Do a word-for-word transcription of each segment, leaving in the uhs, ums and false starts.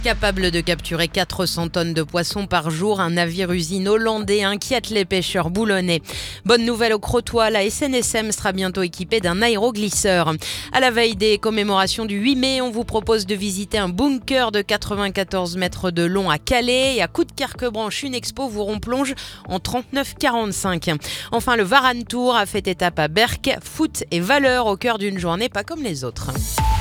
Capable de capturer quatre cents tonnes de poissons par jour, un navire-usine hollandais inquiète les pêcheurs boulonnais. Bonne nouvelle au Crotoy, la S N S M sera bientôt équipée d'un aéroglisseur. À la veille des commémorations du huit mai, on vous propose de visiter un bunker de quatre-vingt-quatorze mètres de long à Calais et à Coudekerque-Branche, une expo vous replonge en trente-neuf quarante-cinq. Enfin, le Varan Tour a fait étape à Berck, foot et valeurs au cœur d'une journée pas comme les autres.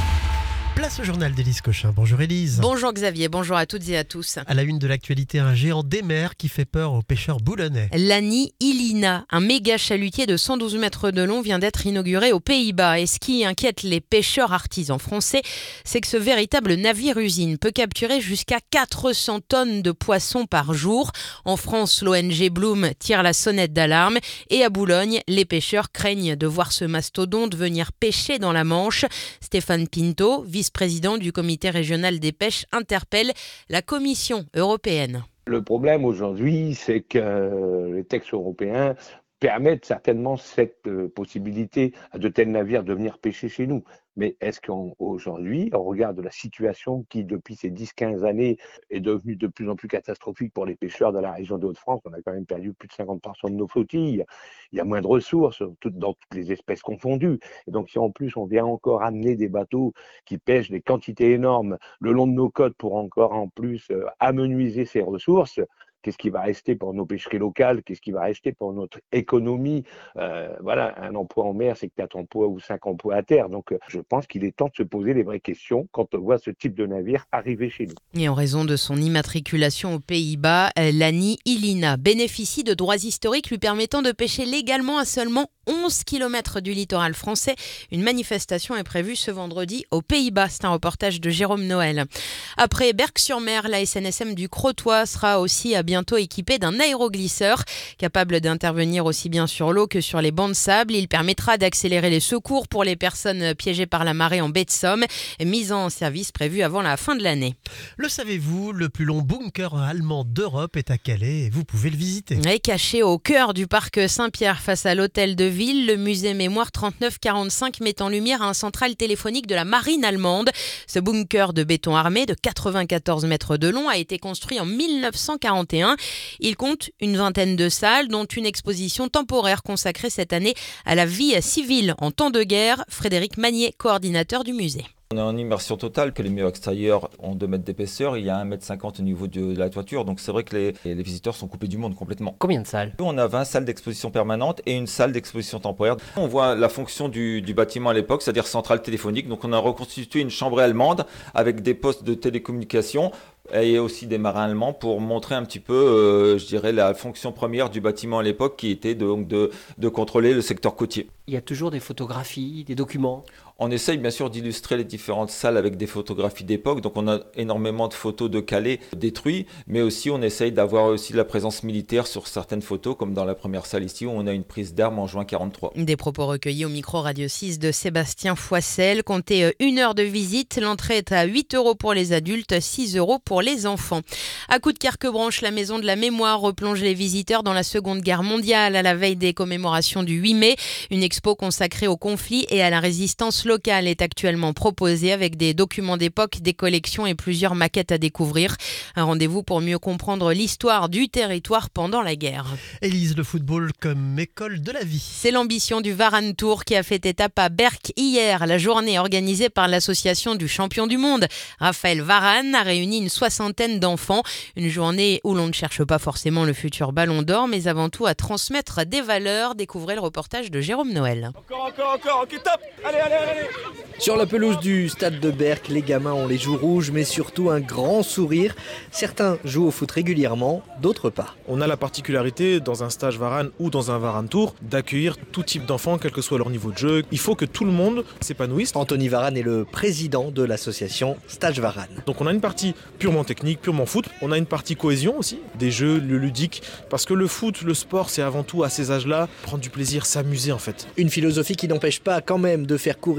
Place au journal d'Élise Cochin. Bonjour Élise. Bonjour Xavier, bonjour à toutes et à tous. À la une de l'actualité, un géant des mers qui fait peur aux pêcheurs boulonnais. L'Annie Ilina, un méga chalutier de cent douze mètres de long, vient d'être inauguré aux Pays-Bas. Et ce qui inquiète les pêcheurs artisans français, c'est que ce véritable navire-usine peut capturer jusqu'à quatre cents tonnes de poissons par jour. En France, l'O N G Bloom tire la sonnette d'alarme. Et à Boulogne, les pêcheurs craignent de voir ce mastodonte venir pêcher dans la Manche. Stéphane Pinto, vice-président du comité régional des pêches, interpelle la Commission européenne. Le problème aujourd'hui, c'est que les textes européens permettent certainement cette possibilité à de tels navires de venir pêcher chez nous. Mais est-ce qu'aujourd'hui, au regard de la situation qui, depuis ces dix à quinze années, est devenue de plus en plus catastrophique pour les pêcheurs de la région de Hauts-de-France, on a quand même perdu plus de cinquante pour cent de nos flottilles, il y a moins de ressources tout, dans toutes les espèces confondues. Et donc si en plus on vient encore amener des bateaux qui pêchent des quantités énormes le long de nos côtes pour encore en plus euh, amenuiser ces ressources, qu'est-ce qui va rester pour nos pêcheries locales? Qu'est-ce qui va rester pour notre économie? euh, Voilà, un emploi en mer, c'est quatre emplois ou cinq emplois à terre. Donc, je pense qu'il est temps de se poser les vraies questions quand on voit ce type de navire arriver chez nous. Et en raison de son immatriculation aux Pays-Bas, l'Annie Ilina bénéficie de droits historiques lui permettant de pêcher légalement à seulement onze kilomètres du littoral français. Une manifestation est prévue ce vendredi aux Pays-Bas. C'est un reportage de Jérôme Noël. Après Berck-sur-Mer, la S N S M du Crotoy sera aussi à bientôt équipée d'un aéroglisseur capable d'intervenir aussi bien sur l'eau que sur les bancs de sable. Il permettra d'accélérer les secours pour les personnes piégées par la marée en baie de Somme, mise en service prévue avant la fin de l'année. Le savez-vous, le plus long bunker allemand d'Europe est à Calais et vous pouvez le visiter. Et caché au cœur du parc Saint-Pierre face à l'hôtel de ville, le musée Mémoire trente-neuf quarante-cinq met en lumière un central téléphonique de la marine allemande. Ce bunker de béton armé de quatre-vingt-quatorze mètres de long a été construit en mille neuf cent quarante et un. Il compte une vingtaine de salles, dont une exposition temporaire consacrée cette année à la vie civile en temps de guerre. Frédéric Magnier, coordinateur du musée. On est en immersion totale, que les murs extérieurs ont deux mètres d'épaisseur, il y a un mètre cinquante au niveau de la toiture, donc c'est vrai que les, les visiteurs sont coupés du monde complètement. Combien de salles ? Nous, on a vingt salles d'exposition permanente et une salle d'exposition temporaire. On voit la fonction du, du bâtiment à l'époque, c'est-à-dire centrale téléphonique, donc on a reconstitué une chambre allemande avec des postes de télécommunication et aussi des marins allemands pour montrer un petit peu, euh, je dirais, la fonction première du bâtiment à l'époque qui était de, donc de, de contrôler le secteur côtier. Il y a toujours des photographies, des documents ? On essaye bien sûr d'illustrer les différentes salles avec des photographies d'époque, donc on a énormément de photos de Calais détruits, mais aussi on essaye d'avoir aussi la présence militaire sur certaines photos, comme dans la première salle ici où on a une prise d'armes en juin quarante-trois. Des propos recueillis au micro Radio six de Sébastien Foissel. Comptez une heure de visite, l'entrée est à huit euros pour les adultes, six euros pour les enfants. À Coudekerque-Branche, la maison de la mémoire replonge les visiteurs dans la Seconde Guerre mondiale à la veille des commémorations du huit mai. Une expo consacrée au conflit et à la résistance locale est actuellement proposée avec des documents d'époque, des collections et plusieurs maquettes à découvrir. Un rendez-vous pour mieux comprendre l'histoire du territoire pendant la guerre. Élise, le football comme école de la vie. C'est l'ambition du Varan Tour qui a fait étape à Berck hier. La journée organisée par l'association du champion du monde, Raphaël Varane, a réuni une soixantaine d'enfants. Une journée où l'on ne cherche pas forcément le futur ballon d'or, mais avant tout à transmettre des valeurs. Découvrez le reportage de Jérôme Noël. Encore, encore, encore, ok, top. Allez, allez, allez. Sur la pelouse du stade de Berck, les gamins ont les joues rouges, mais surtout un grand sourire. Certains jouent au foot régulièrement, d'autres pas. On a la particularité, dans un stage Varane ou dans un Varan Tour, d'accueillir tout type d'enfants, quel que soit leur niveau de jeu. Il faut que tout le monde s'épanouisse. Anthony Varane est le président de l'association Stage Varane. Donc on a une partie purement technique, purement foot. On a une partie cohésion aussi, des jeux, le ludique. Parce que le foot, le sport, c'est avant tout à ces âges-là, prendre du plaisir, s'amuser en fait. Une philosophie qui n'empêche pas quand même de faire courir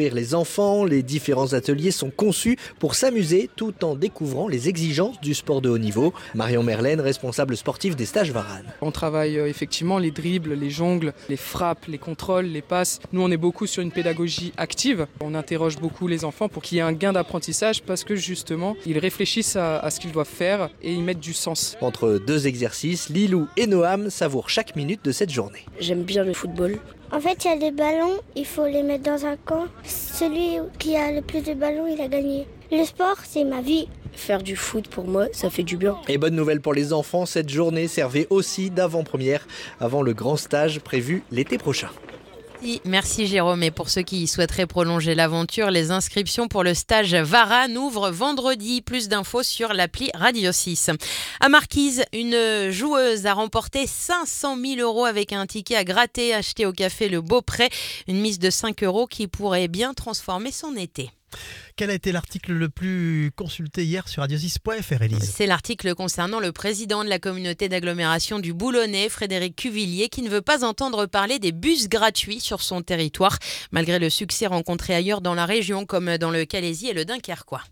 sourire les enfants. Les différents ateliers sont conçus pour s'amuser tout en découvrant les exigences du sport de haut niveau. Marion Merlène, responsable sportive des stages Varane. On travaille euh, effectivement les dribbles, les jongles, les frappes, les contrôles, les passes. Nous, on est beaucoup sur une pédagogie active. On interroge beaucoup les enfants pour qu'il y ait un gain d'apprentissage parce que justement, ils réfléchissent à, à ce qu'ils doivent faire et ils mettent du sens. Entre deux exercices, Lilou et Noam savourent chaque minute de cette journée. J'aime bien le football. En fait, il y a des ballons, il faut les mettre dans un camp. Celui qui a le plus de ballons, il a gagné. Le sport, c'est ma vie. Faire du foot, pour moi, ça fait du bien. Et bonne nouvelle pour les enfants, cette journée servait aussi d'avant-première avant le grand stage prévu l'été prochain. Merci Jérôme. Et pour ceux qui souhaiteraient prolonger l'aventure, les inscriptions pour le stage Varane ouvrent vendredi. Plus d'infos sur l'appli Radio six. À Marquise, une joueuse a remporté cinq cent mille euros avec un ticket à gratter acheté au café Le Beaupré. Une mise de cinq euros qui pourrait bien transformer son été. Quel a été l'article le plus consulté hier sur radio six point f r, Élise ? C'est l'article concernant le président de la communauté d'agglomération du Boulonnais, Frédéric Cuvillier, qui ne veut pas entendre parler des bus gratuits sur son territoire, malgré le succès rencontré ailleurs dans la région, comme dans le Calaisis et le Dunkerquois.